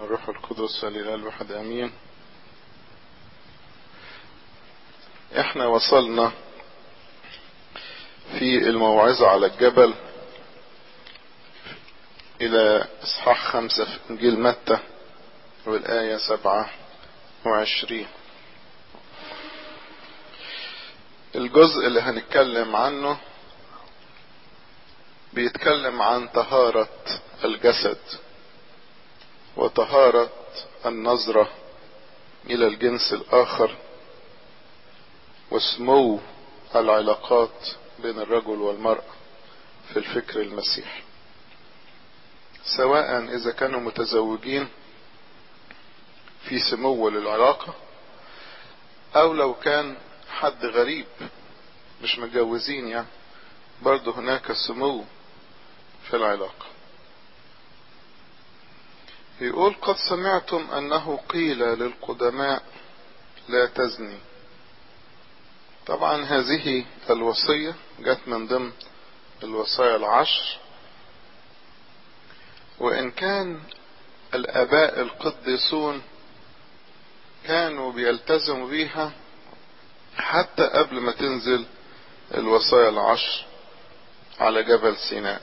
والروح القدس الإله الواحد آمين. احنا وصلنا في الموعظة على الجبل إلى إصحاح 5 في إنجيل متى والآية 27. الجزء اللي هنتكلم عنه بيتكلم عن طهارة الجسد وطهارة النظرة إلى الجنس الآخر وسمو العلاقات بين الرجل والمرأة في الفكر المسيحي، سواء إذا كانوا متزوجين في سمو للعلاقة أو لو كان حد غريب مش متجوزين، يعني برضه هناك سمو في العلاقة. يقول: قد سمعتم أنه قيل للقدماء لا تزني. طبعا هذه الوصية جت من ضمن الوصايا العشر، وإن كان الآباء القديسون كانوا بيلتزموا بيها حتى قبل ما تنزل الوصايا العشر على جبل سيناء.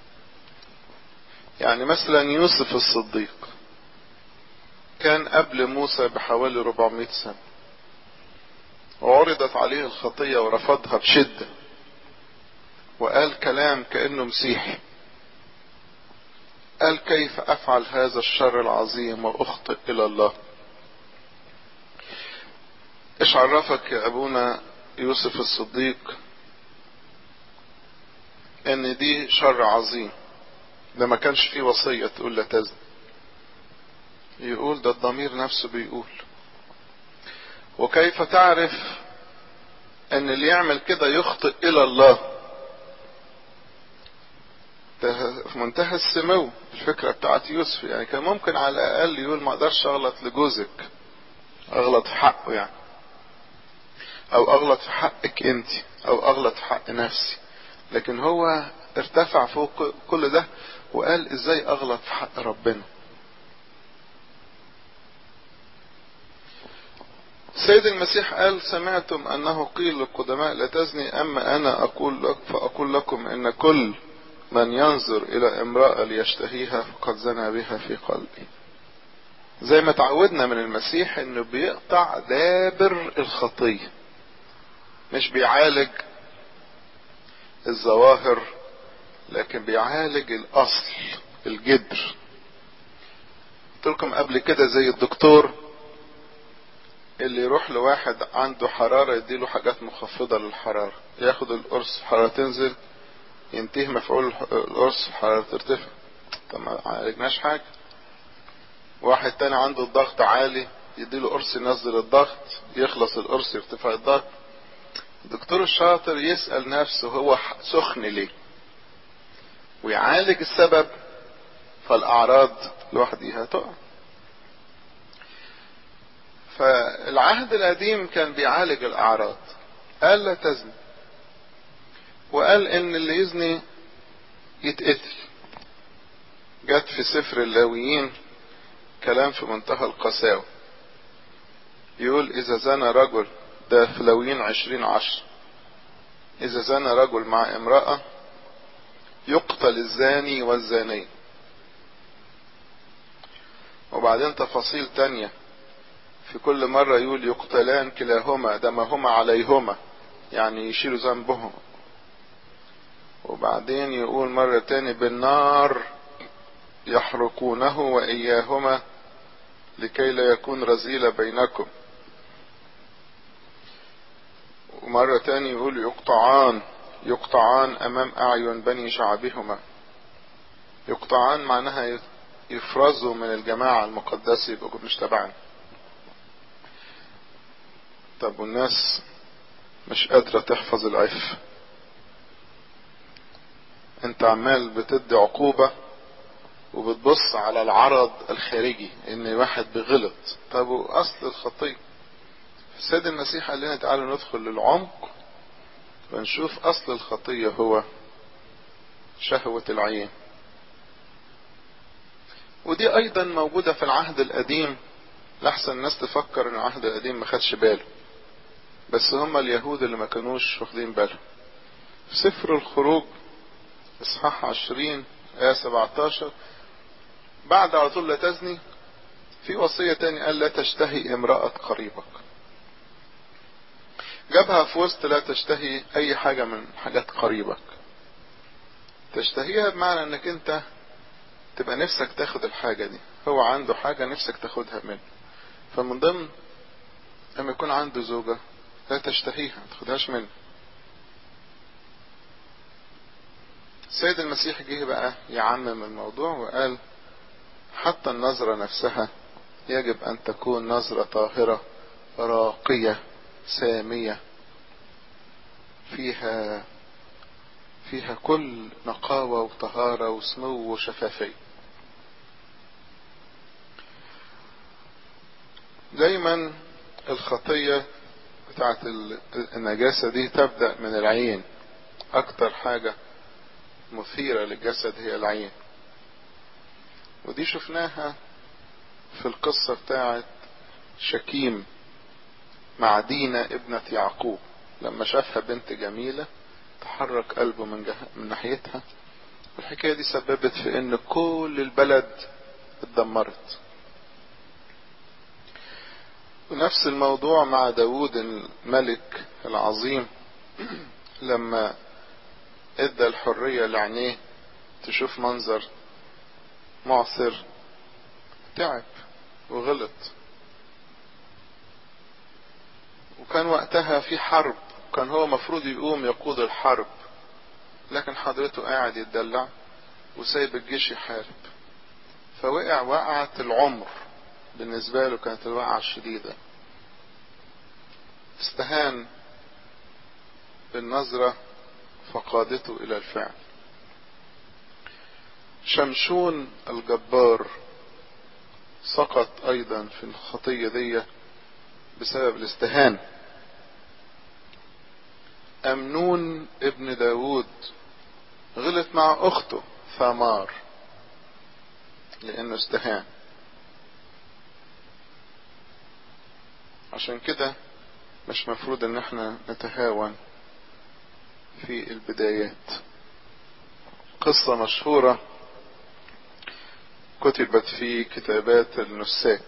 يعني مثلا يوسف الصديق كان قبل موسى بحوالي 400 سنة، وعرضت عليه الخطية ورفضها بشدة وقال كلام كأنه مسيحي، قال: كيف أفعل هذا الشر العظيم وأخطئ إلى الله؟ إيش عرفك يا أبونا يوسف الصديق إن دي شر عظيم؟ ده ما كانش فيه وصية تقول لا تزن. يقول: ده الضمير نفسه بيقول. وكيف تعرف ان اللي يعمل كده يخطئ الى الله؟ ده في منتهى السمو الفكرة بتاعت يوسف. يعني كان ممكن على الاقل يقول: ما اقدرش اغلط لجوزك، اغلط في حقه يعني، او اغلط في حقك انت، او اغلط في حق نفسي. لكن هو ارتفع فوق كل ده وقال: ازاي اغلط في حق ربنا؟ سيد المسيح قال: سمعتم أنه قيل للقدماء لا تزني، أما أنا فأقول لكم إن كل من ينظر إلى امرأة ليشتهيها فقد زنى بها في قلبه. زي ما تعودنا من المسيح إنه بيقطع دابر الخطية، مش بيعالج الظواهر لكن بيعالج الأصل الجذر. قلت لكم قبل كده زي الدكتور اللي يروح لواحد عنده حرارة يديله حاجات مخفضة للحرارة، ياخد القرص الحرارة تنزل، ينتهي مفعول القرص الحرارة ترتفع. طب ما عالجناش حاجة. واحد تاني عنده الضغط عالي يديله قرص ينزل الضغط، يخلص القرص يرتفع الضغط. الدكتور الشاطر يسأل نفسه هو سخن ليه ويعالج السبب، فالأعراض لوحديها تقع. فالعهد القديم كان بيعالج الأعراض، قال لا تزني، وقال ان اللي يزني يتقتل. جت في سفر اللاويين كلام في منتهى القساوة، يقول: اذا زنى رجل، ده في لاويين 20:10، اذا زنى رجل مع امرأة يقتل الزاني والزانية. وبعدين تفاصيل تانية في كل مرة يقول: يقتلان كلاهما دمهما عليهما، يعني يشيلوا ذنبهم. وبعدين يقول مرة تاني: بالنار يحرقونه وإياهما لكي لا يكون رذيلة بينكم. ومرة تاني يقول: يقطعان أمام أعين بني شعبهما. يقطعان معناها يفرزوا من الجماعة المقدسة، يبقوا مش تبعنا. طب والناس مش قادرة تحفظ العفة، انت عمال بتدي عقوبة وبتبص على العرض الخارجي ان واحد بغلط. طب واصل الخطية؟ السيد المسيح قال لنا: تعالوا ندخل للعمق ونشوف اصل الخطية هو شهوة العين. ودي ايضا موجودة في العهد القديم، لحسن الناس تفكر ان العهد القديم ما خدش باله، بس هم اليهود اللي ما كانوش واخدين بالهم. في سفر الخروج اصحاح 20 آية 17 بعد على طول لا تزني، في وصية تاني قال لا تشتهي امرأة قريبك. جابها في وسط لا تشتهي اي حاجة من حاجات قريبك، تشتهيها بمعنى انك انت تبقى نفسك تاخد الحاجة دي، هو عنده حاجة نفسك تاخدها منه. فمن ضمن لما يكون عنده زوجة لا تشتهيها، ما تاخدهاش منه. السيد المسيح جه بقى يعمم الموضوع وقال حتى النظرة نفسها يجب ان تكون نظرة طاهرة راقية سامية، فيها كل نقاوة وطهارة وسمو وشفافية. دايما الخطية بتاعت النجاسة دي تبدأ من العين. اكتر حاجة مثيرة للجسد هي العين، ودي شفناها في القصة بتاعت شكيم مع دينا ابنة يعقوب، لما شافها بنت جميلة تحرك قلبه من ناحيتها، والحكاية دي سببت في ان كل البلد اتدمرت. ونفس الموضوع مع داود الملك العظيم، لما ادى الحرية لعينيه تشوف منظر معصر تعب وغلط. وكان وقتها في حرب، كان هو مفروض يقوم يقود الحرب، لكن حضرته قاعد يتدلع وسايب الجيش يحارب، فوقع وقعة العمر. بالنسبة له كانت الوقعة الشديدة، استهان بالنظرة فقادته الى الفعل. شمشون الجبار سقط ايضا في الخطية دي بسبب الاستهان. امنون ابن داود غلط مع اخته ثمار لانه استهان. عشان كده مش مفروض ان احنا نتهاون في البدايات. قصة مشهورة كتبت في كتابات النساك،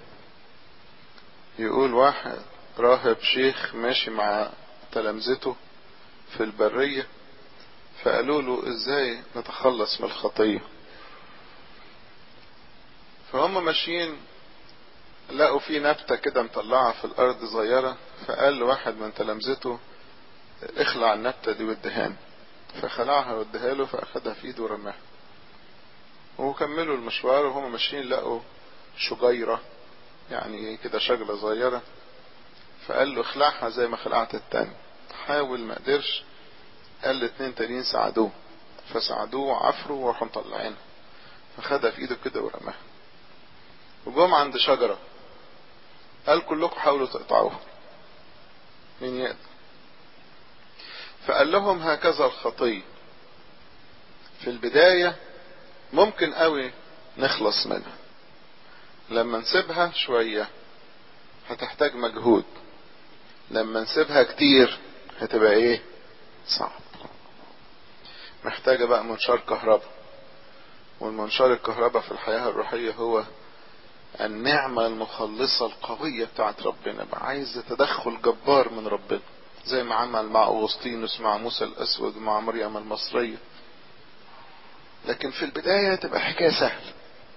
يقول واحد راهب شيخ ماشي مع تلامذته في البرية، فقالوا له ازاي نتخلص من الخطية. فهم ماشيين لقوا في نبتة كده مطلعة في الارض صغيرة، فقال لواحد من تلامذته اخلع النبتة دي وادهاني، فخلعها وادها له، فاخدها في ايده ورماها. وكملوا المشوار وهم ماشيين لقوا شجيرة يعني كده شجرة صغيرة، فقال له اخلعها زي ما خلعت التاني. حاول ما قدرش، قال الاتنين تانيين ساعدوه، فساعدوه وعفروا وراحوا مطلعينها، فخدها في ايده كده ورماها. وجم عند شجرة قال كلكم حاولوا تقطعوها، مين يقدر؟ فقال لهم هكذا الخطية في البداية ممكن قوي نخلص منها، لما نسيبها شوية هتحتاج مجهود، لما نسيبها كتير هتبقى ايه؟ صعب. محتاجة بقى منشار كهرباء، والمنشار الكهرباء في الحياة الروحية هو النعمة المخلصة القوية بتاعت ربنا. بقى عايز تدخل جبار من ربنا، زي ما عمل مع أغسطينوس مع موسى الأسود ومع مريم المصرية. لكن في البداية تبقى حكاية سهلة.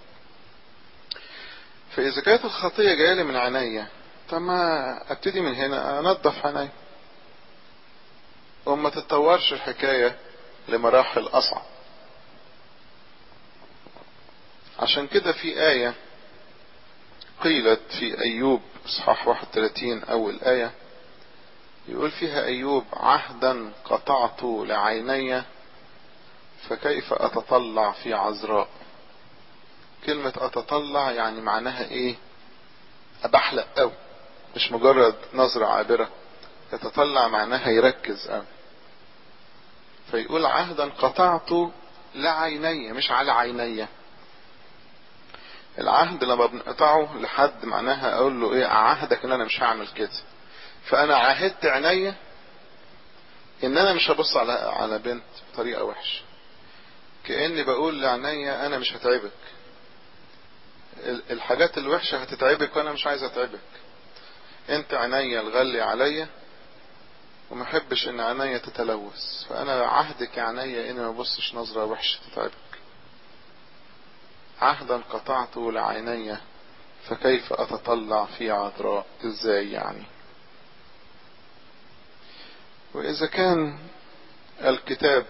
فإذا كانت الخطية جاية لي من عينيا، طب ما ابتدي من هنا انضف عينيا، وما تتطورش الحكاية لمراحل أصعب. عشان كده في آية قيلت في أيوب اصحاح 31 أول آية، يقول فيها أيوب عهدا قطعت لعيني فكيف أتطلع في عذراء. كلمة أتطلع يعني معناها إيه؟ أبحلق أوي، مش مجرد نظرة عابرة. يتطلع معناها يركز أوي. فيقول عهدا قطعت لعيني، مش على عيني. العهد لما بنقطعه لحد معناها اقول له ايه، اعهدك ان انا مش هعمل كده. فانا عاهدت عينيا ان انا مش هبص على بنت بطريقة وحشة، كأني بقول لعينيا انا مش هتعبك، الحاجات الوحشة هتتعبك وانا مش عايز اتعبك، انت عينيا الغالية عليا وما احبش ان عينيا تتلوث، فانا عهدك يا عينيا اني ما ابصش نظرة وحشة تتعبك. عهدا قطعته لعيني فكيف اتطلع في عذراء، ازاي يعني؟ واذا كان الكتاب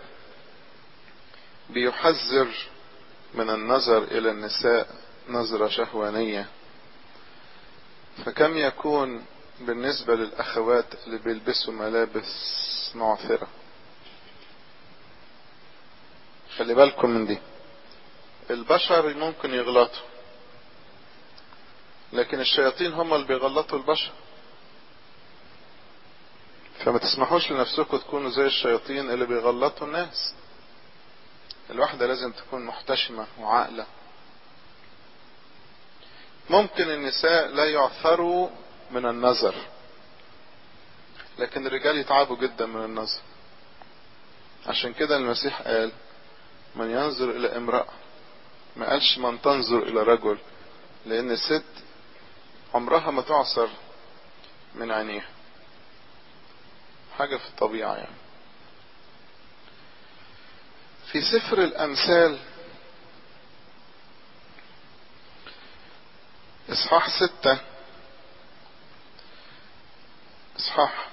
بيحذر من النظر الى النساء نظرة شهوانية، فكم يكون بالنسبة للاخوات اللي بيلبسوا ملابس معثرة؟ خلي بالكم من دي. البشر ممكن يغلطوا، لكن الشياطين هم اللي بيغلطوا البشر. فما تسمحوش لنفسكم تكونوا زي الشياطين اللي بيغلطوا الناس. الواحدة لازم تكون محتشمة وعاقلة. ممكن النساء لا يعثروا من النظر، لكن الرجال يتعبوا جدا من النظر. عشان كده المسيح قال من ينظر الى امرأة، ما قالش من تنظر الى رجل، لان الست عمرها ما تعصر من عينيها، حاجة في الطبيعة يعني. في سفر الامثال اصحاح 6 اصحاح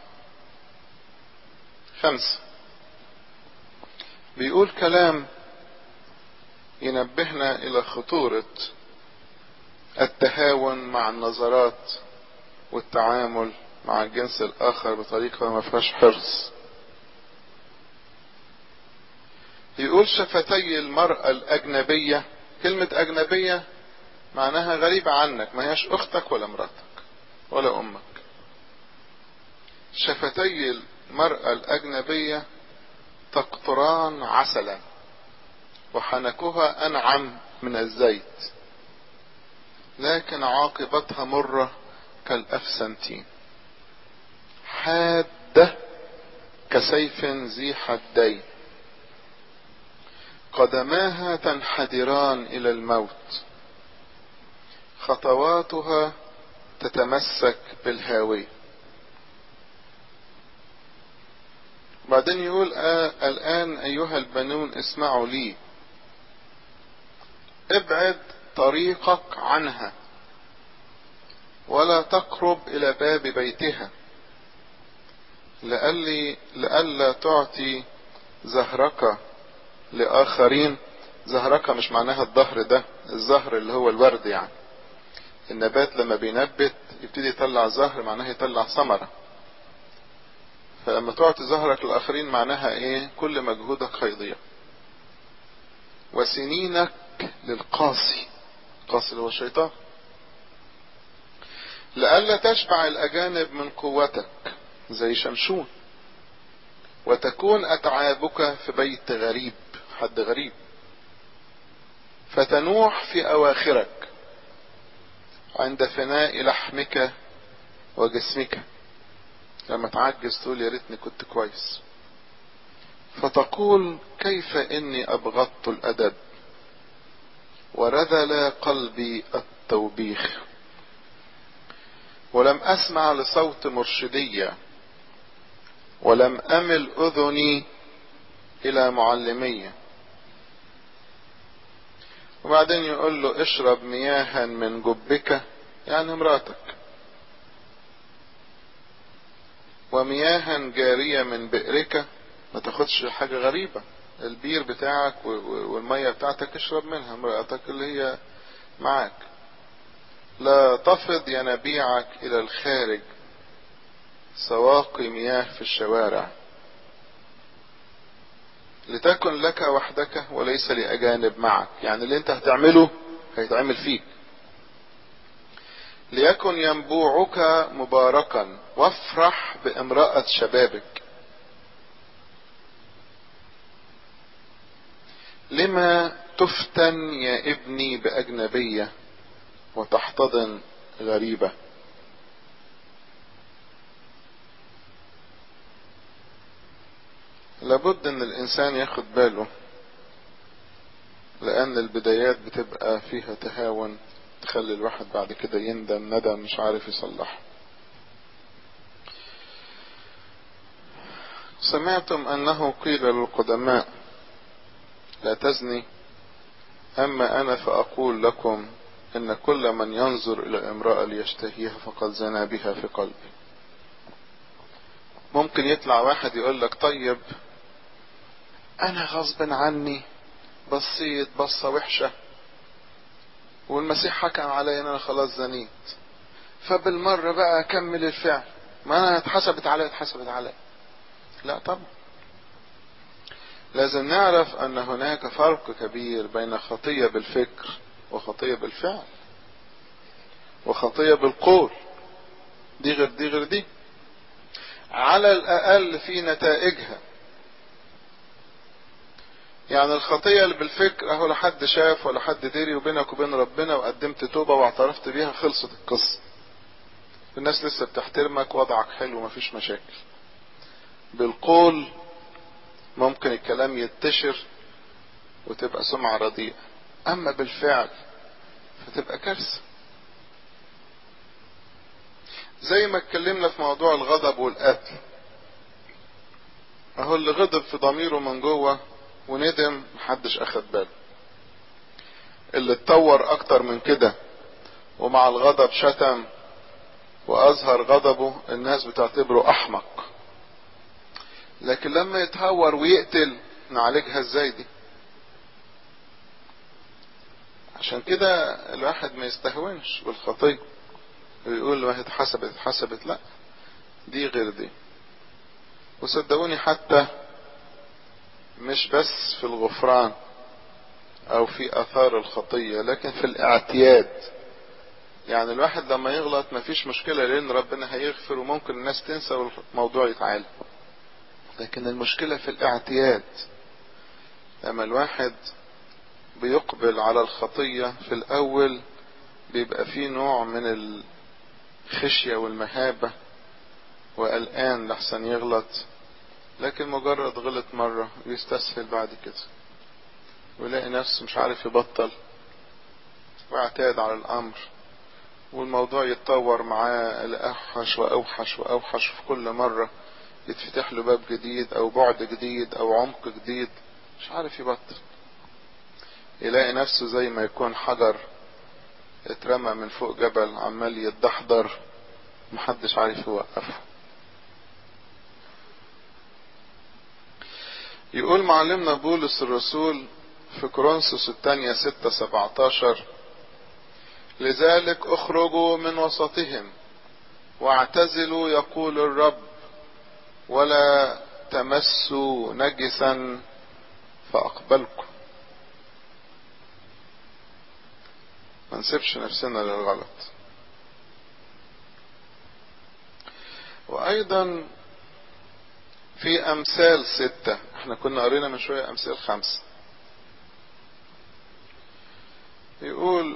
5 بيقول كلام ينبهنا الى خطورة التهاون مع النظرات والتعامل مع الجنس الاخر بطريقة ما فيهاش حرص. يقول شفتي المرأة الاجنبية، كلمة اجنبية معناها غريبة عنك، ما هياش اختك ولا مراتك ولا امك. شفتي المرأة الاجنبية تقطران عسلا وحنكها انعم من الزيت، لكن عاقبتها مرة كالافسنتين، حادة كسيف ذي حدين، قدماها تنحدران الى الموت، خطواتها تتمسك بالهاوية. بعدين يقول الآن أيها البنون اسمعوا لي، ابعد طريقك عنها ولا تقرب إلى باب بيتها، لئلا تعطي زهرك لآخرين. زهرك مش معناها الظهر ده، الزهر اللي هو الورد يعني. النبات لما بينبت يبتدي يطلع زهر معناها يطلع ثمرة، فلما تعطي زهرك للآخرين معناها ايه؟ كل مجهودك هيضيع. وسنينك للقاسي، القاسي اللي هو الشيطان، لئلا تشبع الأجانب من قوتك زي شمشون، وتكون أتعابك في بيت غريب، حد غريب، فتنوح في أواخرك عند فناء لحمك وجسمك، لما تعجز تقول يا ريتني كنت كويس، فتقول كيف إني أبغضت الأدب ورذل قلبي التوبيخ، ولم أسمع لصوت مرشدية، ولم أمل أذني إلى معلمية. وبعدين يقول له اشرب مياها من جبك، يعني مراتك، ومياها جارية من بئرك. ما تاخدش حاجة غريبة، البير بتاعك والمية بتاعتك اشرب منها، مراتك اللي هي معاك. لا تفض ينابيعك إلى الخارج، سواقي مياه في الشوارع، لتكن لك وحدك وليس لأجانب معك. يعني اللي انت هتعمله هيتعمل فيك. ليكن ينبوعك مباركا وافرح بامرأة شبابك. لما تفتن يا ابني بأجنبية وتحتضن غريبة. لابد ان الانسان ياخد باله، لان البدايات بتبقى فيها تهاون تخلي الواحد بعد كده يندم ندم مش عارف يصلح. سمعتم انه قيل للقدماء لا تزني، اما انا فاقول لكم ان كل من ينظر الى امرأة ليشتهيها فقد زنى بها في قلبه. ممكن يطلع واحد يقول لك طيب انا غصب عني بصيت بصة وحشة والمسيح حكم علي ان انا خلاص زنيت، فبالمرة بقى اكمل الفعل، ما انا اتحسبت علي. لا طبعا، لازم نعرف ان هناك فرق كبير بين خطية بالفكر وخطية بالفعل وخطية بالقول. دي غير دي غير دي، على الاقل في نتائجها. يعني الخطية اللي بالفكر اهو لا حد شاف ولا حد دري وبينك وبين ربنا وقدمت توبة واعترفت بيها، خلصت القصة، الناس لسه بتحترمك، وضعك حلو مفيش مشاكل. بالقول ممكن الكلام ينتشر وتبقى سمعة رديئة، اما بالفعل فتبقى كارثة. زي ما اتكلمنا في موضوع الغضب والقتل، اهو اللي غضب في ضميره من جوه وندم محدش اخد باله، اللي اتطور اكتر من كده ومع الغضب شتم واظهر غضبه الناس بتعتبره احمق، لكن لما يتهور ويقتل نعالجها ازاي دي؟ عشان كده الواحد ما يستهونش بالخطية ويقول له اتحسبت، لا دي غير دي. وصدقوني حتى مش بس في الغفران او في اثار الخطية، لكن في الاعتياد. يعني الواحد لما يغلط مفيش مشكلة لان ربنا هيغفر وممكن الناس تنسى والموضوع يتعالج، لكن المشكلة في الاعتياد. لما الواحد بيقبل على الخطية في الاول بيبقى فيه نوع من الخشية والمهابة وقلقان لحسن يغلط، لكن مجرد غلط مرة يستسهل بعد كده ويلاقي نفسه مش عارف يبطل واعتاد على الامر، والموضوع يتطور معاه لأوحش وأوحش وأوحش، في كل مرة يتفتح له باب جديد أو بعد جديد أو عمق جديد، مش عارف يبطل. يلاقي نفسه زي ما يكون حجر اترمى من فوق جبل عمال يتدحضر محدش عارف يوقفه. يقول معلمنا بولس الرسول في كورنثوس الثانية 6:17 لذلك اخرجوا من وسطهم واعتزلوا يقول الرب ولا تمسوا نجسا فاقبلكم. ما نسيبش نفسنا للغلط. وايضا في امثال 6، احنا كنا قرينا من شوية امثال 5، يقول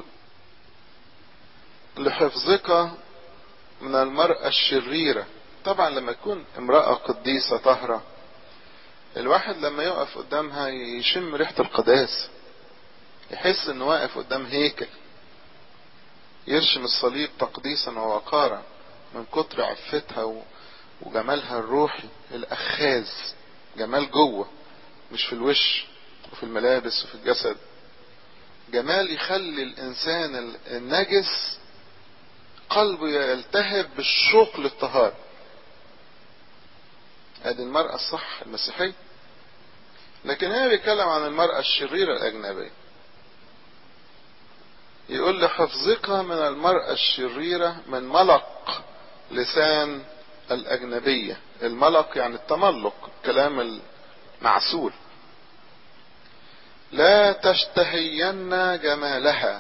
لحفظك من المرأة الشريرة. طبعا لما يكون امرأة قديسة طاهرة الواحد لما يقف قدامها يشم ريحة القداس، يحس انه واقف قدام هيكل، يرشم الصليب تقديسا ووقارا من كتر عفتها وجمالها الروحي الاخاذ، جمال جوه مش في الوش وفي الملابس وفي الجسد، جمال يخلي الانسان النجس قلبه يلتهب بالشوق للطهارة. ادي المرأة الصح المسيحية. لكن هنا بيتكلم عن المرأة الشريرة الأجنبية، يقول لحفظك من المرأة الشريرة من ملق لسان الأجنبية. الملق يعني التملق، الكلام المعسول. لا تشتهين جمالها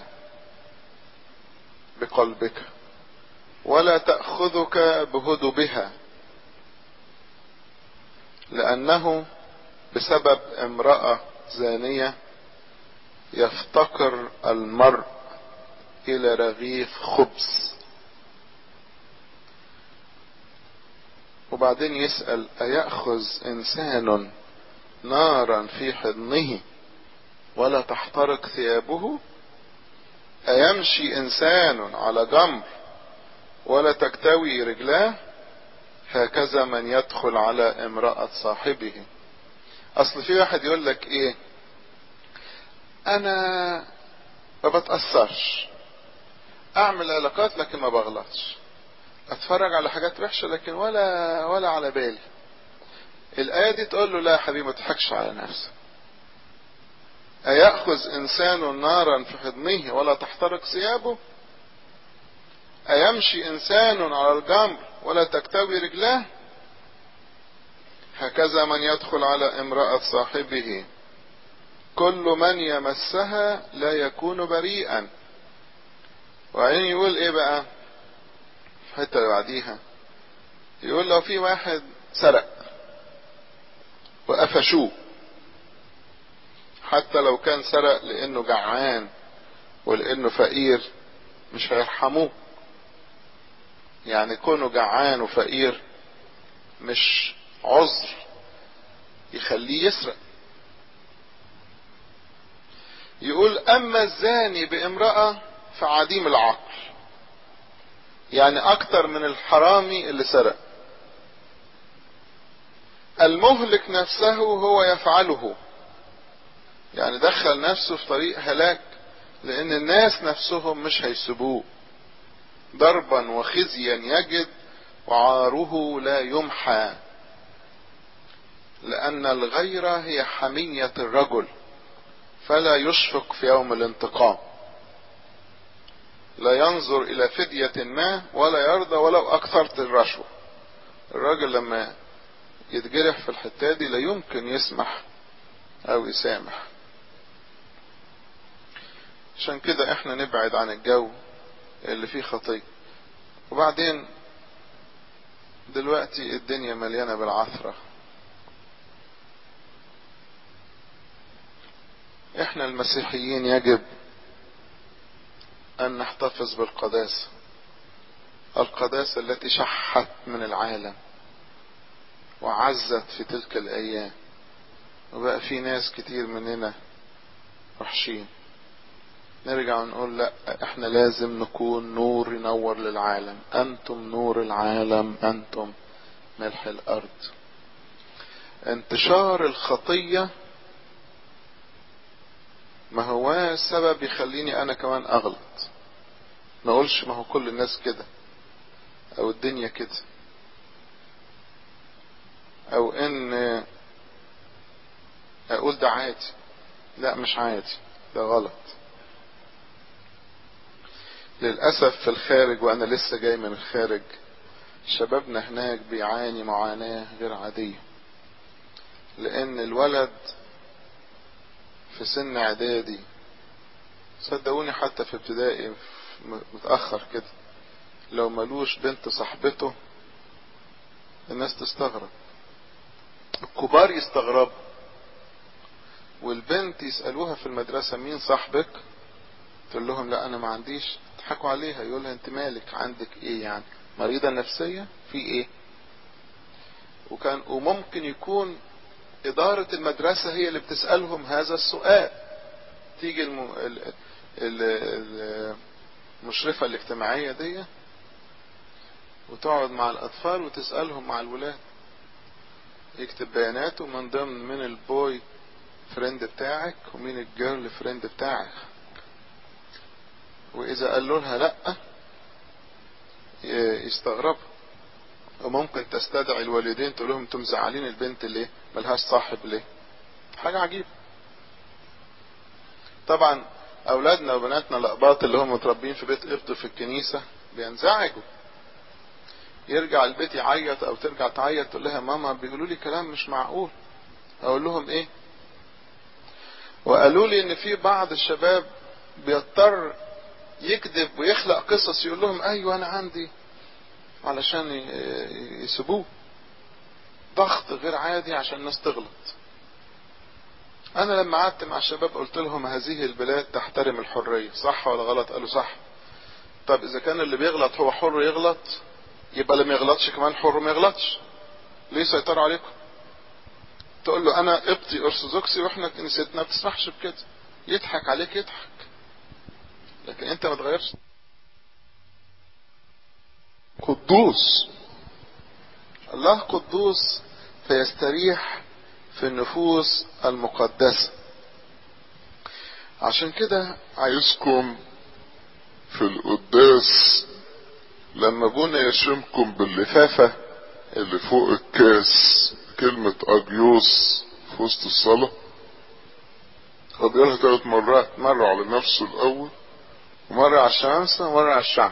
بقلبك ولا تأخذك بهدبها، لأنه بسبب امرأة زانية يفتقر المرء الى رغيف خبز. وبعدين يسأل: ايأخذ انسان نارا في حضنه ولا تحترق ثيابه؟ ايمشي انسان على جمر ولا تكتوي رجلاه؟ هكذا من يدخل على امرأة صاحبه. اصل في واحد يقول لك ايه: انا ما بتأثرش، اعمل علاقات لكن ما بغلطش، اتفرج على حاجات وحشة لكن ولا على بالي. الآية دي تقول له: لا يا حبيبي، ما تضحكش على نفسك. أيأخذ إنسان نارا في حضنه ولا تحترق ثيابه؟ أيمشي إنسان على الجمر ولا تكتوي رجلاه؟ هكذا من يدخل على امرأة صاحبه. كل من يمسها لا يكون بريئا. وبعدين يقول ايه بقى في الحته اللي بعديها؟ يقول: لو في واحد سرق وقفشوه، حتى لو كان سرق لانه جعان ولانه فقير، مش هيرحموه. يعني كونه جعان وفقير مش عذر يخليه يسرق. يقول: اما الزاني بامرأة فعديم العقل. يعني اكتر من الحرامي اللي سرق. المهلك نفسه هو يفعله. يعني دخل نفسه في طريق هلاك، لان الناس نفسهم مش هيسيبوه. ضربا وخزيا يجد وعاره لا يمحى. لان الغيرة هي حمية الرجل، فلا يشفق في يوم الانتقام. لا ينظر الى فدية ما ولا يرضى ولو اكثرت الرشوة. الراجل لما يتجرح في الحتة دي لا يمكن يسمح او يسامح. عشان كده احنا نبعد عن الجو اللي فيه خطية. وبعدين دلوقتي الدنيا مليانة بالعثرة. احنا المسيحيين يجب ان نحتفظ بالقداسة، القداسة التي شحت من العالم وعزت في تلك الايام. وبقى في ناس كتير مننا وحشين. نرجع ونقول: لا، احنا لازم نكون نور ينور للعالم. انتم نور العالم، انتم ملح الارض. انتشار الخطية ما هو سبب يخليني انا كمان اغلط. ما اقولش ما هو كل الناس كده، او الدنيا كده، او ان اقول ده عادي. لا، مش عادي، ده غلط. للأسف في الخارج، وانا لسه جاي من الخارج، شبابنا هناك بيعاني معاناة غير عادية. لان الولد في سن اعدادي، صدقوني حتى في ابتدائي متأخر كده، لو ملوش بنت صاحبته الناس تستغرب، الكبار يستغربوا، والبنت يسألوها في المدرسة: مين صاحبك؟ تقول لهم: لا انا ما عنديش. تضحكوا عليها، يقولها: انت مالك، عندك ايه يعني، مريضة نفسية في ايه؟ وممكن يكون ادارة المدرسة هي اللي بتسألهم هذا السؤال. تيجي المشرفة الاجتماعية دي وتقعد مع الاطفال وتسألهم مع الولاد، يكتب بياناته من ضمن من البوي فريند بتاعك ومين الجيرل فريند بتاعك. واذا قالوا لها لا يستغربوا. وممكن تستدعي الوالدين تقول لهم: انتم مزعلين البنت ليه، ملهاش صاحب ليه؟ حاجة عجيبة. طبعا اولادنا وبناتنا الاقباط اللي هم متربين في بيت قبط في الكنيسة بينزعجوا. يرجع البيت يعيط او ترجع تعيط تقول لها: ماما بيقولوا لي كلام مش معقول. اقول لهم: ايه؟ وقالوا لي ان في بعض الشباب بيضطر يكذب ويخلق قصص يقول لهم: ايوه انا عندي، علشان يسيبوه. ضغط غير عادي عشان الناس تغلط. انا لما قعدت مع الشباب قلت لهم: هذه البلاد تحترم الحرية، صح ولا غلط؟ قالوا: صح. طب اذا كان اللي بيغلط هو حر يغلط، يبقى اللي ما يغلطش كمان حر ما يغلطش. ليه سيطروا عليكم؟ تقول له انا قبطي ارثوذكسي واحنا كنيستنا ما بتسمحش بكده، يضحك عليك يضحك، لكن انت ما تغيرش. قدوس، الله قدوس فيستريح في النفوس المقدسة. عشان كده عايزكم في القداس لما ابونا يشمكم باللفافة اللي فوق الكاس كلمة اجيوس في وسط الصلاة، هو بيقولها 3 مرات، مرة على نفسه الاول ومرة على الشمامسة ومرة على الشعب،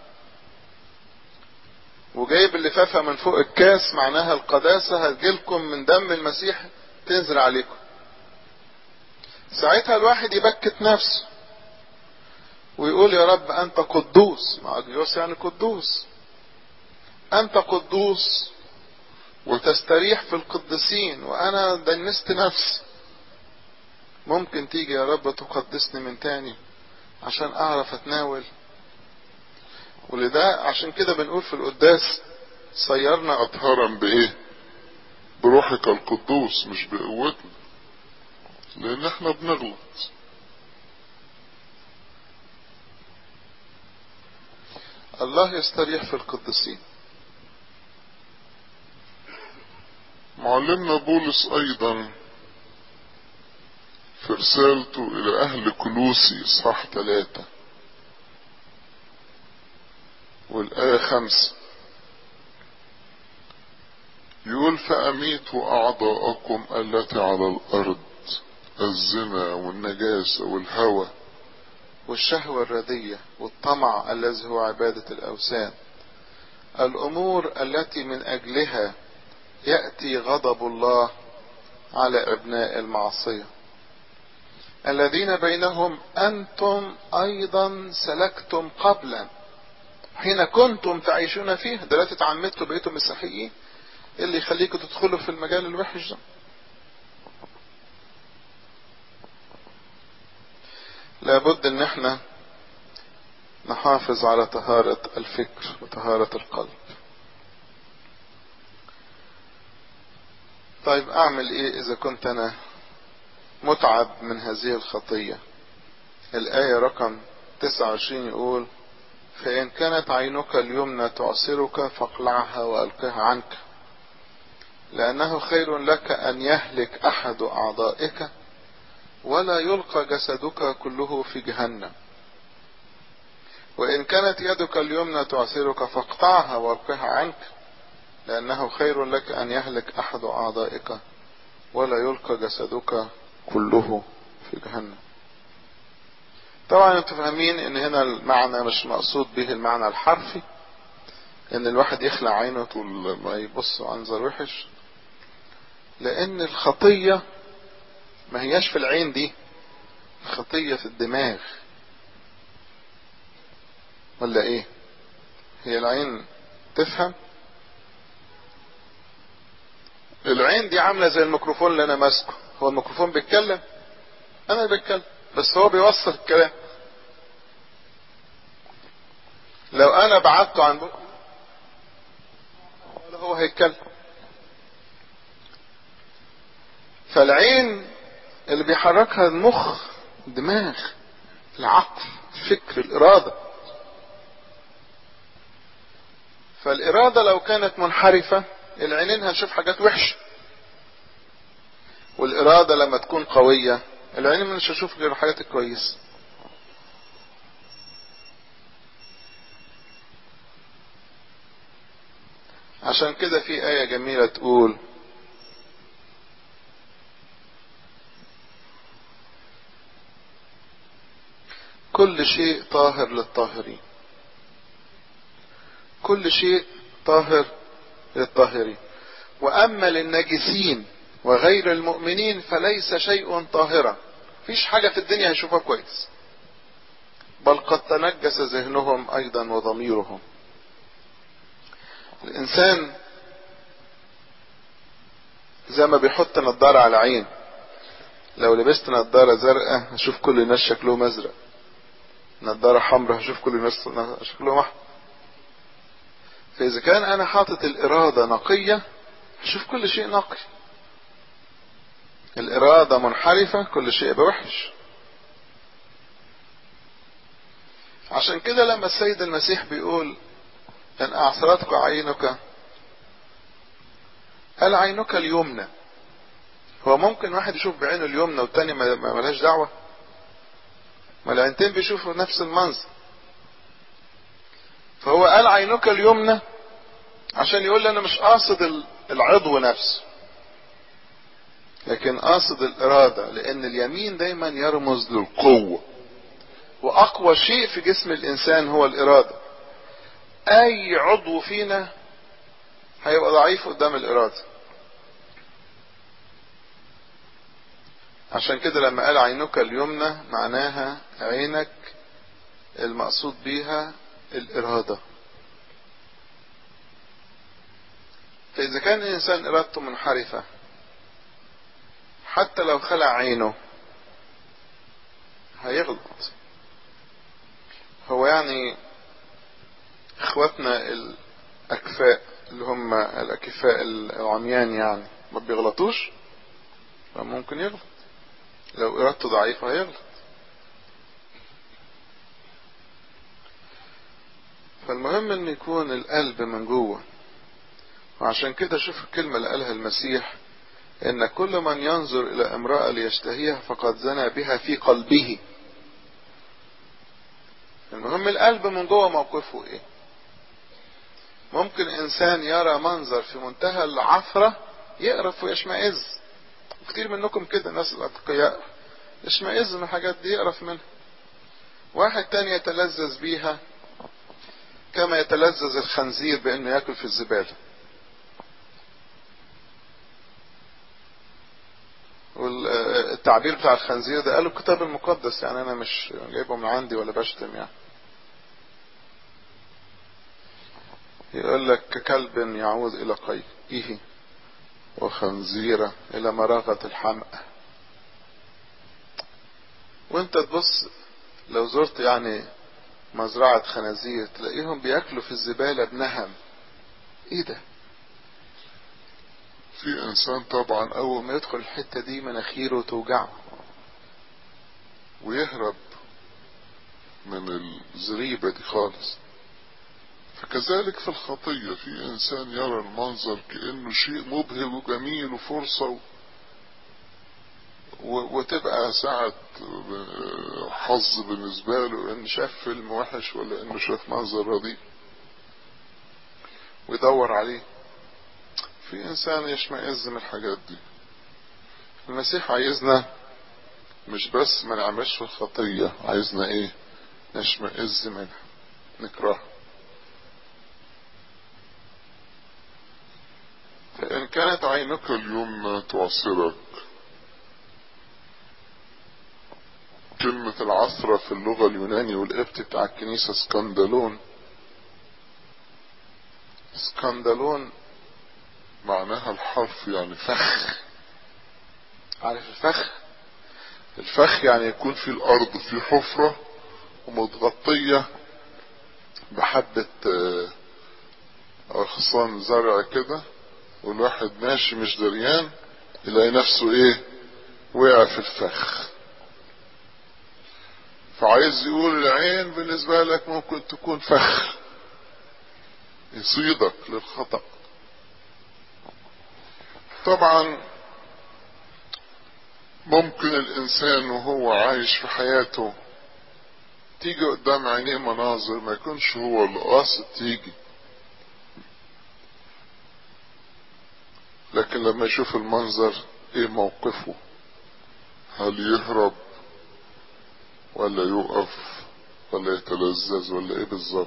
وجايب اللفافة من فوق الكاس معناها القداسة هتجيلكم من دم المسيح تنزل عليكم. ساعتها الواحد يبكت نفسه ويقول يا رب انت قدوس، مع اجيوس يعني قدوس، انت قدوس وتستريح في القديسين وانا دنست نفسي، ممكن تيجي يا رب تقدسني من تاني عشان اعرف اتناول. ولذا عشان كده بنقول في القداس صيرنا اطهارا بايه؟ بروحك القدوس، مش بقوتنا، لان احنا بنغلط. الله يستريح في القديسين. معلمنا بولس ايضا في رسالته الى اهل كلوسي اصحاح 3 والآية 5 يقول فأميتوا أعضاءكم التي على الأرض، الزنا والنجاسة والهوى والشهوة الردية والطمع الذي هو عبادة الأوثان، الأمور التي من أجلها يأتي غضب الله على أبناء المعصية، الذين بينهم أنتم أيضا سلكتم قبلا حين كنتم تعيشون فيه. دلوقتي اتعمدتوا بقيتوا مسيحيين، اللي يخليكم تدخلوا في المجال الوحش ده. لابد ان احنا نحافظ على طهارة الفكر وطهارة القلب. طيب اعمل ايه اذا كنت انا متعب من هذه الخطية؟ الآية رقم 29 يقول فإن كانت عينك اليمنى تعصرك فاقلعها وألقها عنك، لأنه خير لك أن يهلك أحد أعضائك ولا يلقى جسدك كله في جهنم. وإن كانت يدك اليمنى تعصرك فاقطعها وألقها عنك، لأنه خير لك أن يهلك أحد أعضائك ولا يلقى جسدك كله في جهنم. طبعا انتم فاهمين ان هنا المعنى مش مقصود به المعنى الحرفي ان الواحد يخلع عينه طول ما يبص منظر وحش، لان الخطية ما هياش في العين دي، الخطية في الدماغ. ولا ايه؟ هي العين تفهم؟ العين دي عاملة زي الميكروفون اللي انا ماسكه، هو الميكروفون بيتكلم، انا بتكلم بس هو بيوصل الكلام. لو انا بعدته عن بقه ولا هو هيتكلم. فالعين اللي بيحركها المخ، الدماغ، العقل، الفكر، الإرادة. فالإرادة لو كانت منحرفة العينين هنشوف حاجات وحشة، والإرادة لما تكون قوية العينين مش هتشوف غير الحاجات الكويسة. عشان كده في آية جميلة تقول كل شيء طاهر للطاهرين، كل شيء طاهر للطاهرين، وأما للنجسين وغير المؤمنين فليس شيء طاهرا. فيش حاجة في الدنيا هيشوفها كويس، بل قد تنجس ذهنهم أيضا وضميرهم. الإنسان زي ما بيحط نظارة على عين، لو لبست نظارة زرقاء هشوف كل الناس شكلهم أزرق، نضارة حمراء هشوف كل الناس شكلهم احمر. فاذا كان انا حاطط الارادة نقية هشوف كل شيء نقي. الارادة منحرفة كل شيء بوحش. عشان كده لما السيد المسيح بيقول ان اعثرتك عينك، قال عينك اليمنى. هو ممكن واحد يشوف بعينه اليمنى والتاني ما ملهاش دعوة؟ ما العينتين بيشوفوا نفس المنظر. فهو قال عينك اليمنى عشان يقول لي انا مش قاصد العضو نفسه، لكن قاصد الارادة، لان اليمين دايما يرمز للقوة، واقوى شيء في جسم الانسان هو الارادة. اي عضو فينا هيبقى ضعيف قدام الارادة. عشان كده لما قال عينك اليمنى معناها عينك المقصود بيها الارادة. فاذا كان الانسان ارادته منحرفة حتى لو خلع عينه هيغلط. هو يعني اخواتنا الاكفاء اللي هم الاكفاء العميان يعني ما بيغلطوش؟ فممكن يغلط، لو ارادته ضعيفة هيغلط. فالمهم ان يكون القلب من جوه. وعشان كده شوف الكلمة اللي قالها المسيح، ان كل من ينظر الى امرأة ليشتهيها فقد زنى بها في قلبه. المهم القلب من جوه موقفه ايه. ممكن انسان يرى منظر في منتهى العثرة يقرف ويشمئز. كتير منكم كده، الناس الاتقياء يشمئز من الحاجات دي، يقرف منها. واحد تاني يتلذذ بيها كما يتلذذ الخنزير بانه ياكل في الزبالة. والتعبير بتاع الخنزير ده قاله الكتاب المقدس، يعني انا مش جايبه من عندي ولا بشتم يعني. يقول لك ككلب يعود الى قيئه وخنزيرة الى مراغة الحمأة. وانت تبص لو زرت يعني مزرعة خنازير تلاقيهم بياكلوا في الزبالة بنهم. ايه ده؟ في انسان طبعا اول ما يدخل الحتة دي مناخيره توجعه ويهرب من الزريبة دي خالص. فكذلك في الخطية في انسان يرى المنظر كأنه شيء مبهج وجميل وفرصة وتبقى ساعة حظ بالنسبة له ان شاف فيلم وحش ولا انه شاف منظر رديء ويدور عليه. في انسان يشمئز من الحاجات دي. المسيح عايزنا مش بس ما نعملش في الخطية، عايزنا ايه؟ نشمئز منها، نكرهها. فإن كانت عينك اليمنى تعصرك. كلمة العثرة في اللغة اليوناني والقبط بتاع الكنيسة سكندالون. سكندالون معناها الحرف، يعني فخ. عارف الفخ؟ الفخ يعني يكون في الأرض في حفرة ومتغطية بحبة أغصان زرع كده، والواحد ماشي مش دريان يلاقي نفسه ايه؟ وقع في الفخ. فعايز يقول العين بالنسبة لك ممكن تكون فخ يصيدك للخطأ. طبعا ممكن الانسان وهو عايش في حياته تيجي قدام عينيه مناظر ما يكونش هو اللي قاصد تيجي، لكن لما يشوف المنظر ايه موقفه؟ هل يهرب ولا يوقف ولا يتلذذ ولا ايه بالظبط؟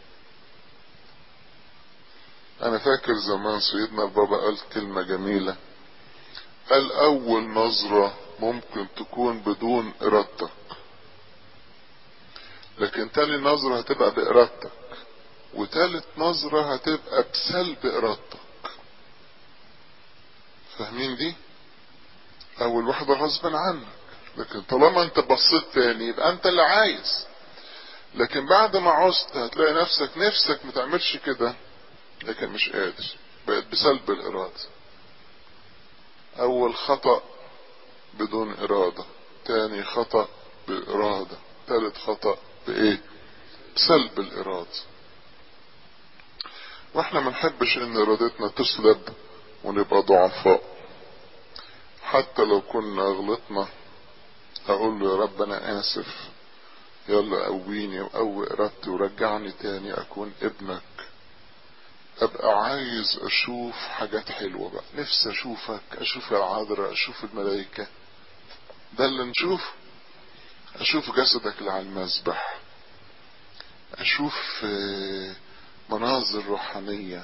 انا فاكر زمان سيدنا البابا قال كلمة جميلة، قال اول نظرة ممكن تكون بدون ارادتك، لكن تاني نظرة هتبقى بارادتك، وتالت نظرة هتبقى بسلب ارادتك. فاهمين دي؟ اول واحدة غصبا عنك، لكن طالما انت بصيت تاني يبقى انت اللي عايز. لكن بعد ما عزت هتلاقي نفسك ما تعملش كده، لكن مش قادر، بقت بسلب الإرادة. أول خطأ بدون إرادة، تاني خطأ بإرادة، تالت خطأ بإيه؟ بسلب الإرادة. واحنا ما نحبش ان إرادتنا تسلب ونبقى ضعفاء. حتى لو كنا غلطنا اقول له يا رب انا اسف، يلا قويني وقوي ارادتي ورجعني تاني اكون ابنك. ابقى عايز اشوف حاجات حلوة بقى، نفسي اشوفك، اشوف العذراء، اشوف الملائكة، ده اللي نشوف. اشوف جسدك اللي على المذبح، اشوف مناظر روحانية.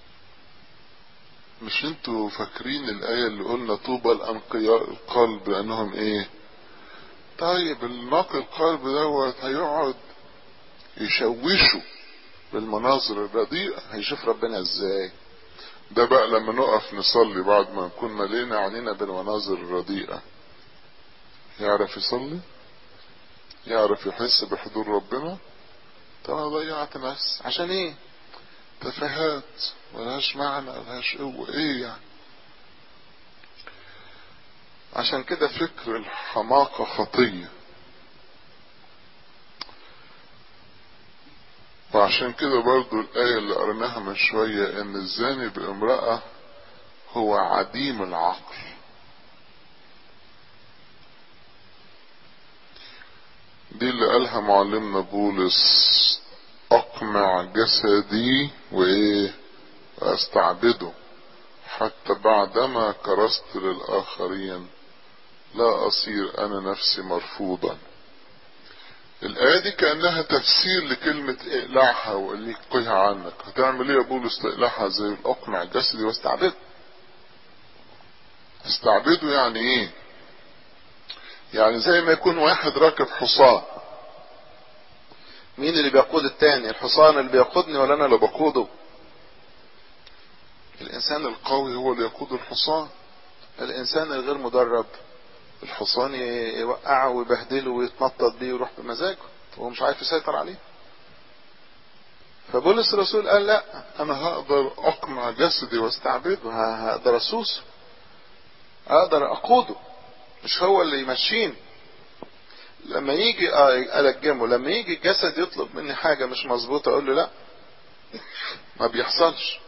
مش انتوا فاكرين الآية اللي قلنا طوبى الأنقياء القلب لأنهم ايه؟ طيب النقي القلب دوت هيقعد يشوشه بالمناظر الرديئة، هيشوف ربنا ازاي؟ ده بقى لما نقف نصلي بعد ما نكون ملينا عنينا بالمناظر الرديئة، يعرف يصلي؟ يعرف يحس بحضور ربنا؟ طب انا ضيعت نفسي عشان ايه؟ تفاهات ملهاش معنى ملهاش قوة، ايه يعني؟ عشان كده فكر الحماقة خطية. وعشان كده برضو الآية اللي قرناها من شوية ان الزاني بامرأة هو عديم العقل. دي اللي قالها معلمنا بولس: اقمع جسدي وايه واستعبده حتى بعدما كرست للآخرين لا أصير أنا نفسي مرفوضا. الآية دي كأنها تفسير لكلمة اقلعها وإلقيها عنك. هتعمل ايه يا بولس تقلعها؟ زي الأقمع جسدي واستعبده. استعبده يعني ايه؟ يعني زي ما يكون واحد راكب حصان، مين اللي بيقود التاني؟ الحصان اللي بيقودني ولا انا اللي بقوده؟ الانسان القوي هو اللي يقود الحصان. الانسان الغير مدرب الحصان يوقعه ويبهدله ويتنطط بيه ويروح بمزاجه وهو مش عارف يسيطر عليه. فبولس الرسول قال لا، انا هقدر اقمع جسدي واستعبده، هقدر اسوسه، اقدر اقوده، مش هو اللي يمشيني. لما يجي ألجمه، لما يجي الجسد يطلب مني حاجة مش مظبوطة اقول له لا، ما بيحصلش.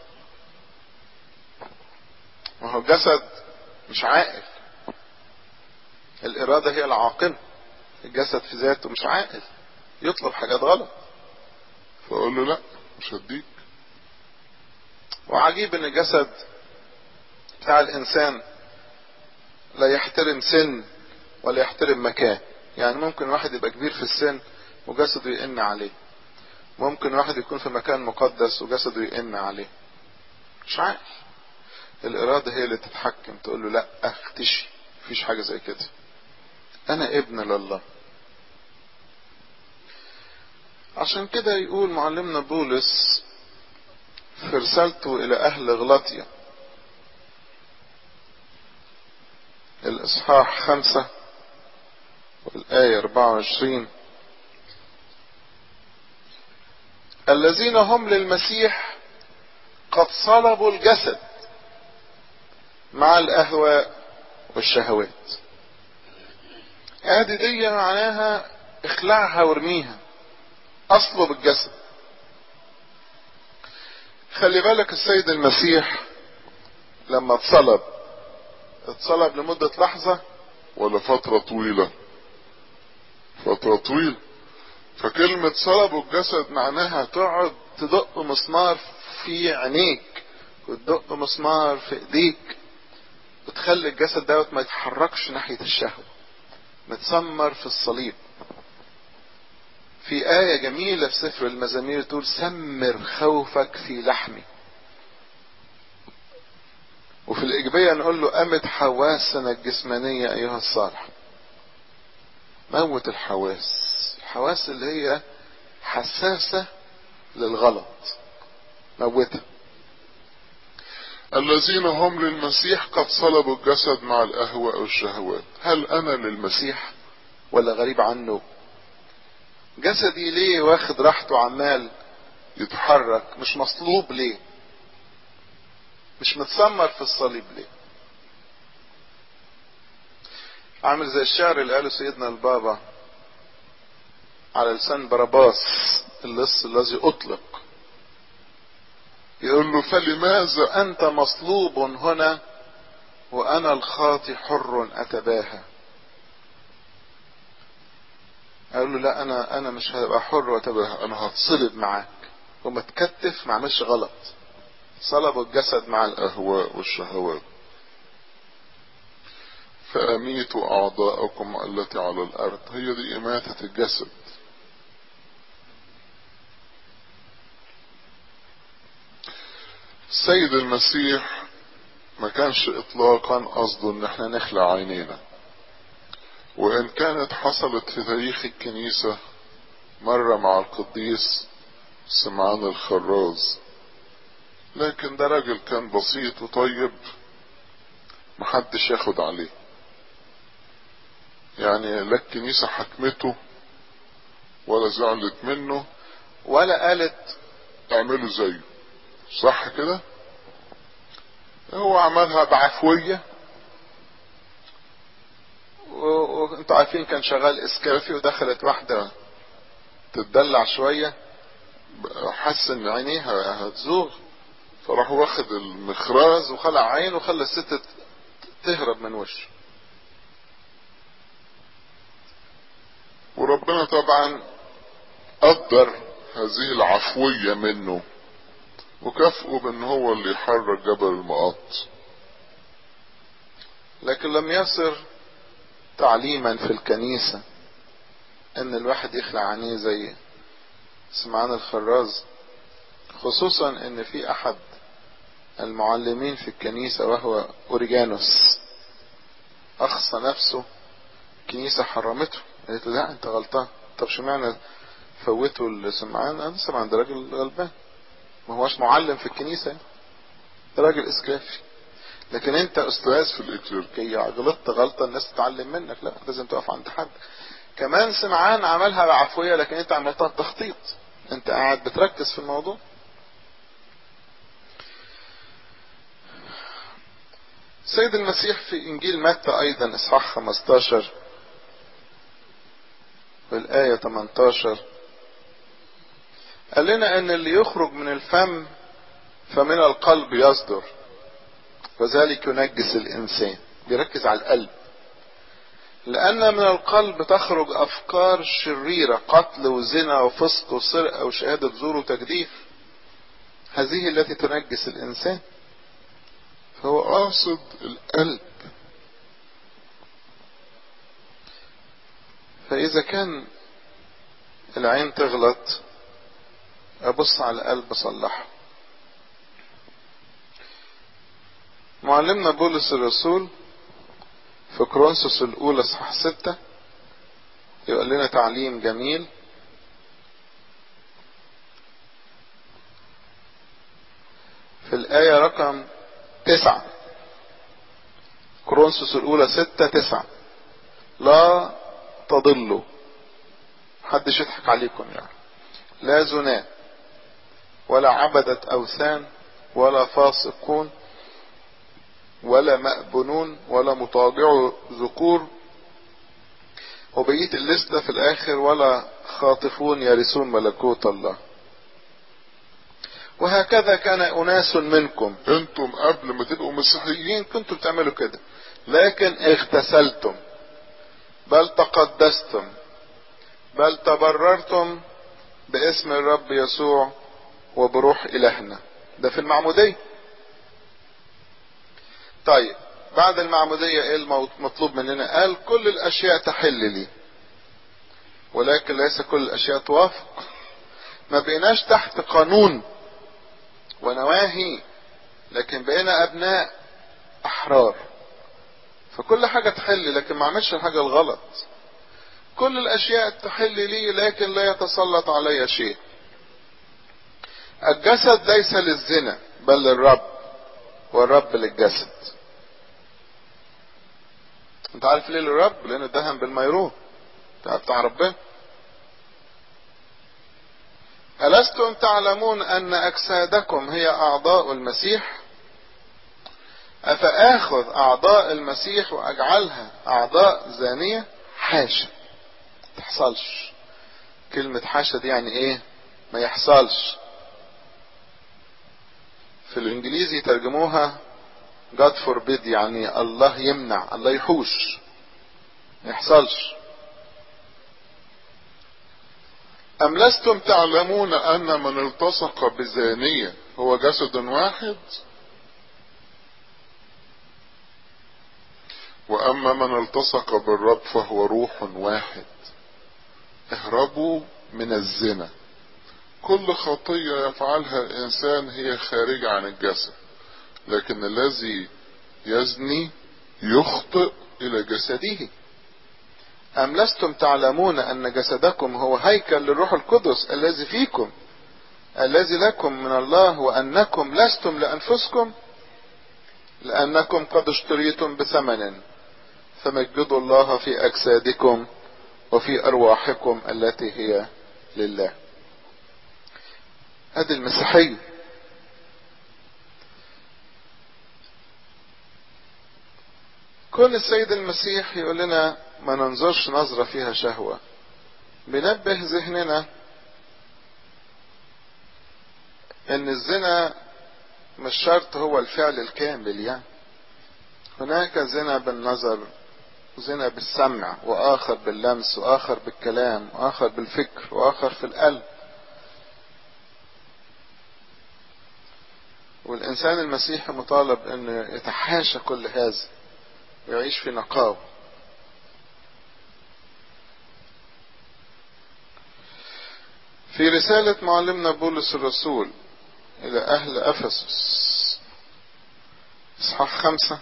ما هو الجسد مش عاقل، الإرادة هي العاقلة، الجسد في ذاته مش عاقل، يطلب حاجات غلط فأقول له لا مش هديك. وعجيب ان الجسد بتاع الإنسان لا يحترم سن ولا يحترم مكان. يعني ممكن واحد يبقى كبير في السن وجسده يئن عليه، ممكن واحد يكون في مكان مقدس وجسده يئن عليه، مش عاقل. الإرادة هي اللي تتحكم، تقول له لا اختشي، مفيش حاجة زي كده، أنا ابن لله. عشان كده يقول معلمنا بولس في رسالته إلى أهل غلاطيا الإصحاح 5 والآية 24: الذين هم للمسيح قد صلبوا الجسد مع الأهواء والشهوات. دي معناها اخلعها وارميها، اصلب الجسد. خلي بالك السيد المسيح لما اتصلب لمدة لحظة ولا فترة طويلة؟ فترة طويلة. فكلمة صلبوا الجسد معناها تقعد تدق مسمار في عينيك وتدق مسمار في ايديك وتخلي الجسد دوت ما يتحركش ناحية الشهوة، متسمر في الصليب. في آية جميلة في سفر المزامير تقول: سمر خوفك في لحمي. وفي الإجبية نقول له: أمت حواسنا الجسمانية أيها الصالح. موت الحواس اللي هي حساسة للغلط، موتها. الذين هم للمسيح قد صلبوا الجسد مع الأهواء والشهوات. هل أنا للمسيح ولا غريب عنه؟ جسدي ليه واخد راحته عمال يتحرك؟ مش مصلوب ليه؟ مش متسمر في الصليب ليه؟ عامل زي الشعر اللي قاله سيدنا البابا على لسان بarabbas اللص الذي اطلق، يقول له: فلماذا انت مصلوب هنا وانا الخاطي حر اتباهى؟ قال له: لا، انا مش هبقى حر واتباهى، انا هتصلب معاك ومتكتف، ما عملش غلط. صلبوا الجسد مع الاهواء والشهوات. فاميتوا اعضاءكم التي على الارض. هي دي اماتة الجسد. السيد المسيح ما كانش اطلاقا قصده ان احنا نخلع عينينا، وان كانت حصلت في تاريخ الكنيسة مرة مع القديس سمعان الخراز، لكن ده راجل كان بسيط وطيب محدش ياخد عليه. يعني لا الكنيسة حكمته ولا زعلت منه ولا قالت اعملوا زيه، صح كده؟ هو عملها بعفوية، وانتوا عارفين كان شغال اسكافي، ودخلت واحدة تتدلع شوية، حس ان عينيها هتزوغ، فراح واخد المخراز وخلع عين وخلى الست تهرب من وشه. وربنا طبعا قدر هذه العفوية منه وكافئه بان هو اللي يحرك جبل المقاط. لكن لم يصر تعليما في الكنيسة ان الواحد يخلع عينيه زي سمعان الخراز، خصوصا ان في احد المعلمين في الكنيسة وهو اوريجانوس اخصى نفسه، الكنيسة حرمته، قالت له: لا انت غلطان. طب شمعنى فوتوا لسمعان؟ انا سمعان ده راجل غلبان، ما هوش معلم في الكنيسة، ده راجل اسكافي، لكن انت استاذ في الإكليريكية، غلطت غلطة الناس تتعلم منك، لا لازم تقف عند حد. كمان سمعان عملها بعفوية، لكن انت عملتها بتخطيط، انت قاعد بتركز في الموضوع. سيد المسيح في انجيل متى ايضا اصحاح 15 والآية 18 قال لنا ان اللي يخرج من الفم فمن القلب يصدر، وذلك ينجس الانسان. بيركز على القلب، لان من القلب تخرج افكار شريرة، قتل وزنا وفسق وسرقة وشهادة زور وتجديف، هذه التي تنجس الانسان. فهو قاصد القلب. فاذا كان العين تغلط، ابص على القلب صلحه. معلمنا بولس الرسول في كورنثوس الاولى اصحاح 6 يقول لنا تعليم جميل. في الآية رقم 9، كورنثوس الاولى 6:9: لا تضلوا، محدش يضحك عليكم يعني، لا زنا ولا عبدة اوثان ولا فاسقون ولا مأبنون ولا مطاوعو ذكور، وبقية الليستة في الاخر: ولا خاطفون يرثون ملكوت الله. وهكذا كان اناس منكم، انتم قبل ما تبقوا مسيحيين كنتم بتعملوا كده، لكن اغتسلتم، بل تقدستم، بل تبررتم باسم الرب يسوع وبروح الهنا. ده في المعمودية. طيب بعد المعمودية ايه المطلوب مننا؟ قال: كل الاشياء تحل لي، ولكن ليس كل الاشياء توافق. ما بقيناش تحت قانون ونواهي، لكن بقينا ابناء احرار، فكل حاجة تحل، لكن ما عملش الحاجة الغلط. كل الاشياء تحل لي لكن لا يتسلط علي شيء. الجسد ليس للزنا بل للرب، والرب للجسد. انت عارف ليه للرب؟ لانه دهن بالميرون بتاع ربنا. ألستم تعلمون أن أجسادكم هي أعضاء المسيح؟ أفآخذ أعضاء المسيح وأجعلها أعضاء زانية؟ حاشا، تحصلش. كلمة حاشا دي يعني إيه؟ ما يحصلش. في الإنجليزي ترجموها God forbid، يعني الله يمنع، الله يحوش، ما يحصلش. أم لستم تعلمون أن من التصق بزانية هو جسد واحد؟ وأما من التصق بالرب فهو روح واحد. اهربوا من الزنا. كل خطية يفعلها الإنسان هي خارجة عن الجسد، لكن الذي يزني يخطئ إلى جسده. أم لستم تعلمون أن جسدكم هو هيكل للروح القدس الذي فيكم، الذي لكم من الله، وأنكم لستم لأنفسكم، لأنكم قد اشتريتم بثمن، فمجدوا الله في أجسادكم وفي أرواحكم التي هي لله. هذه المسيحية. كل السيد المسيح يقول لنا ما ننظرش نظرة فيها شهوة. بنبه ذهننا ان الزنا مش شرط هو الفعل الكامل، يعني هناك زنا بالنظر، زنا بالسمع، واخر باللمس، واخر بالكلام، واخر بالفكر، واخر في القلب. والانسان المسيحي مطالب انه يتحاشى كل هذا ويعيش في نقاوة. في رسالة معلمنا بولس الرسول إلى أهل أفسس إصحاح 5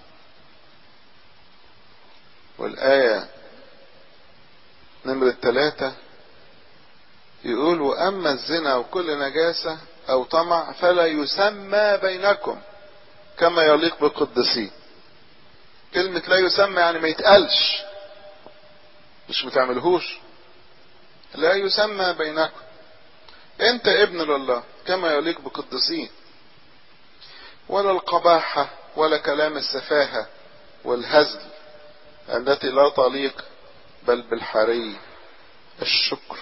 والآية نمرة 3 يقول: وأما الزنا وكل نجاسة أو طمع فلا يسمى بينكم كما يليق بالقدسين. كلمة لا يسمى يعني ما يتقالش، مش متعملهوش. لا يسمى بينكم، انت ابن لله كما يليق بقدسين، ولا القباحة ولا كلام السفاهة والهزل التي لا تليق، بل بالحري الشكر.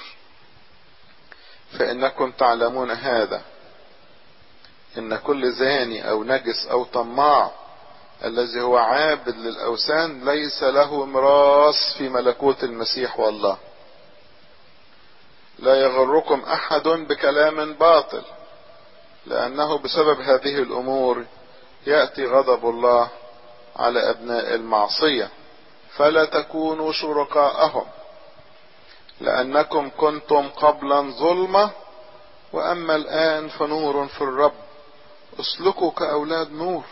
فإنكم تعلمون هذا، إن كل زاني أو نجس أو طماع الذي هو عابد للأوثان ليس له ميراث في ملكوت المسيح والله. لا يغركم أحد بكلام باطل، لأنه بسبب هذه الأمور يأتي غضب الله على أبناء المعصية، فلا تكونوا شركاءهم، لأنكم كنتم قبلا ظلمة، وأما الآن فنور في الرب، اسلكوا كأولاد نور.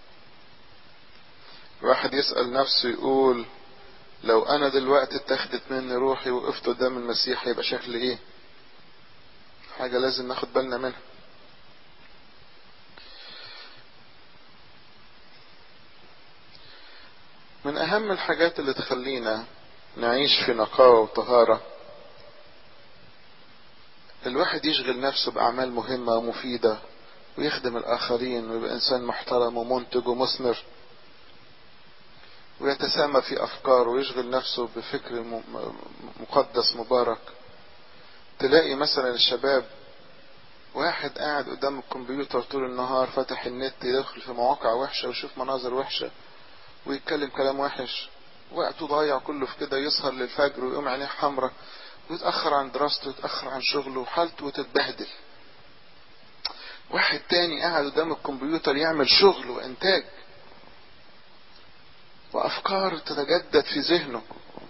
الواحد يسأل نفسه يقول: لو أنا دلوقتي اتخذت مني روحي وقفت قدام المسيح يبقى شكلي إيه؟ حاجة لازم ناخد بالنا منها. من أهم الحاجات اللي تخلينا نعيش في نقاوة وطهارة الواحد يشغل نفسه بأعمال مهمة ومفيدة، ويخدم الآخرين، ويبقى إنسان محترم ومنتج ومثمر، ويتسامى في أفكاره، ويشغل نفسه بفكر مقدس مبارك. تلاقي مثلا الشباب واحد قاعد قدام الكمبيوتر طول النهار فاتح النت، يدخل في مواقع وحشة ويشوف مناظر وحشة ويتكلم كلام وحش، وقته ضايع كله في كده، يسهر للفجر ويقوم عينيه حمرة، ويتأخر عن دراسته ويتأخر عن شغله وحالته تتبهدل. واحد تاني قاعد قدام الكمبيوتر يعمل شغل وانتاج وافكار تتجدد في ذهنه.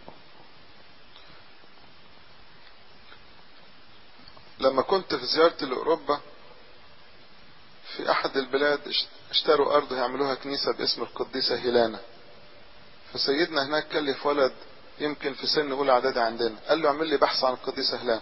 لما كنت في زيارتي لأوروبا في احد البلاد اشتروا ارض يعملوها كنيسة باسم القديسة هيلانا، فسيدنا هناك كلف ولد يمكن في سن اولى اعدادي عندنا، قال له اعمل لي بحث عن القديسة هيلانا.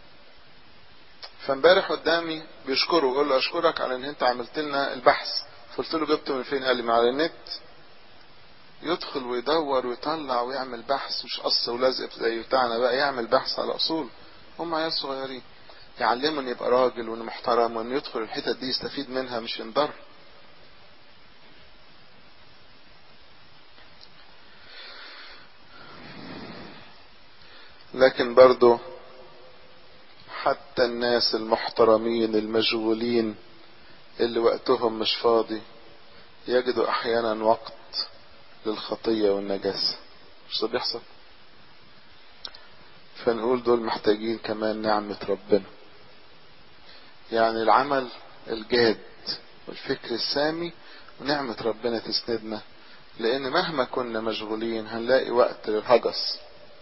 فامبارح قدامي بيشكره، يقول له اشكرك على ان انت عملت لنا البحث. قلت له جبته من فين؟ قال لي من على النت. يدخل ويدور ويطلع ويعمل بحث، مش قص ولزق زي بتاعنا بقى، يعمل بحث على اصول. هم عيال صغيرين. يعلمه ان يبقى راجل وانه محترم، وانه يدخل الحتت دي يستفيد منها مش ينضر. لكن برضو حتى الناس المحترمين المشغولين اللي وقتهم مش فاضي يجدوا احيانا وقت للخطية والنجاسة. مش ده بيحصل؟ فنقول دول محتاجين كمان نعمة ربنا، يعني العمل الجاد والفكر السامي ونعمة ربنا تسندنا، لان مهما كنا مشغولين هنلاقي وقت للهجس.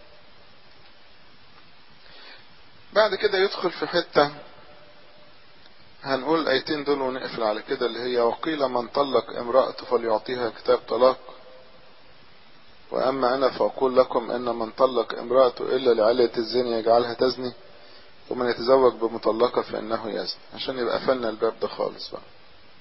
بعد كده يدخل في حتة هنقول الايتين دول ونقفل على كده، اللي هي وقيل من طلق امرأته فليعطيها كتاب طلاق، واما انا فاقول لكم ان من طلق امرأته الا لعلة الزنا يجعلها تزني، ومن يتزوج بمطلقة فانه يزني. عشان يبقى قفلنا الباب ده خالص بقى.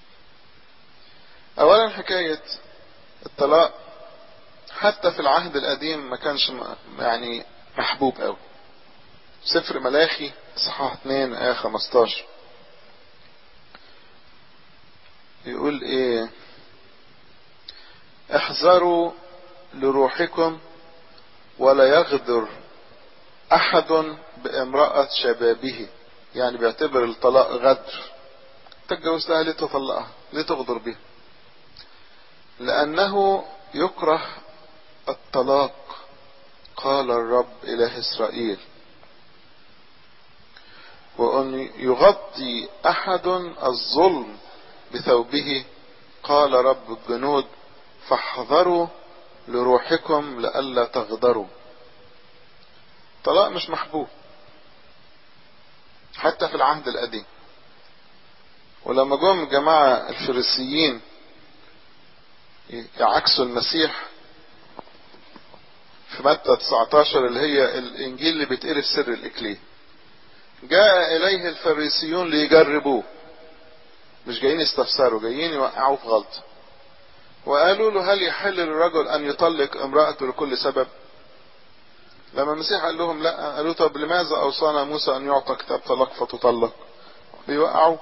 اولا حكاية الطلاق حتى في العهد القديم ما كانش يعني محبوب قوي. سفر ملاخي اصحاح 2 آية 15 يقول ايه؟ احذروا لروحكم ولا يغدر احد بامرأة شبابه. يعني بيعتبر الطلاق غدر. تتجوزها ليه تطلقها؟ ليه تغدر بها؟ لانه يكره الطلاق، قال الرب اله اسرائيل، وان يغطي احد الظلم بثوبه، قال رب الجنود، فاحذروا لروحكم لئلا تغدروا. طلاق مش محبوب حتى في العهد القديم. ولما جم جماعة الفريسيين يعكسوا المسيح في متى 19 اللي هي الانجيل اللي بيتقري في سر الاكليل، جاء اليه الفريسيون ليجربوه، مش جايين يستفسروا، جايين يوقعوه في غلطة. وقالوا له هل يحل للرجل ان يطلق امرأته لكل سبب؟ لما المسيح قال لهم لا، قالوا طب لماذا اوصانا موسى ان يعطى كتاب طلاق فتطلق؟ بيوقعوا.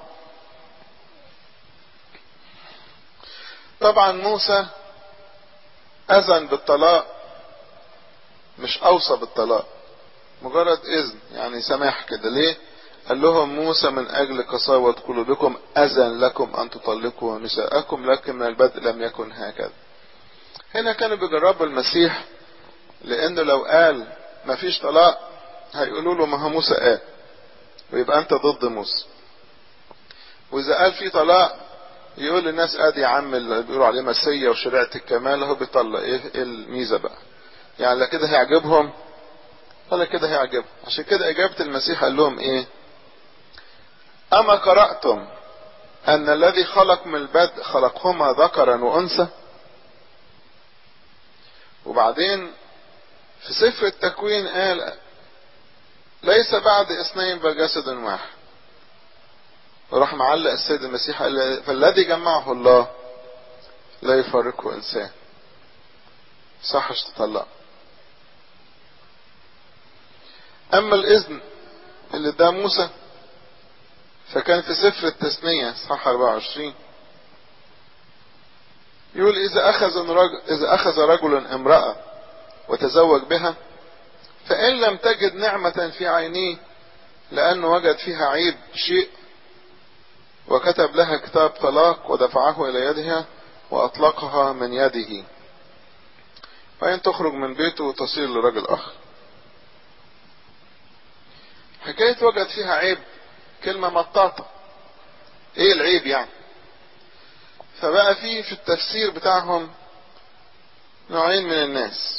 طبعا موسى اذن بالطلاق، مش اوصى بالطلاق، مجرد اذن يعني سماح كده. ليه؟ قال لهم موسى من اجل قساوة قلوبكم اذن لكم ان تطلقوا نساءكم، لكن من البدء لم يكن هكذا. هنا كانوا بيجربوا المسيح، لانه لو قال ما فيش طلاق هيقولوا له ما هو موسى قال، ويبقى انت ضد موسى. واذا قال في طلاق يقول للناس ادي يا عم اللي بيقولوا عليه مسيا وشريعة الكمال اهو بيطلق، ايه الميزة بقى؟ يعني لا كده هيعجبهم ولا كده هيعجبهم. عشان كده اجابة المسيح قال لهم ايه؟ اما قرأتم ان الذي خلق من البدء خلقهما ذكرا وانثى؟ وبعدين في سفر التكوين قال ليس بعد اثنين بل جسد واحد. وراح معلق السيد المسيح قال فالذي جمعه الله لا يفرقه انسان. صحش تطلق. اما الاذن اللي ده موسى فكان في سفر التثنية صح 24 يقول اذا اخذ رجل امرأة وتزوج بها، فان لم تجد نعمة في عينيه لانه وجد فيها عيب شيء، وكتب لها كتاب طلاق ودفعه الى يدها واطلقها من يده، فإن تخرج من بيته وتصير لرجل اخر. حكاية وجد فيها عيب كلمة مطاطة. ايه العيب يعني؟ فبقى في التفسير بتاعهم نوعين من الناس.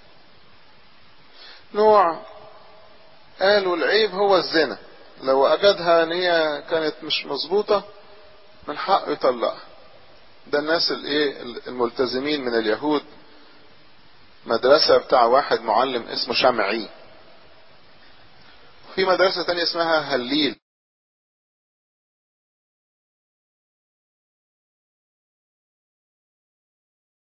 نوع قالوا العيب هو الزنا، لو اجدها ان هي كانت مش مظبوطة من حقه يطلقها. ده الناس الايه الملتزمين من اليهود. مدرسة بتاع واحد معلم اسمه شمعي، في مدرسة تانية اسمها هليل.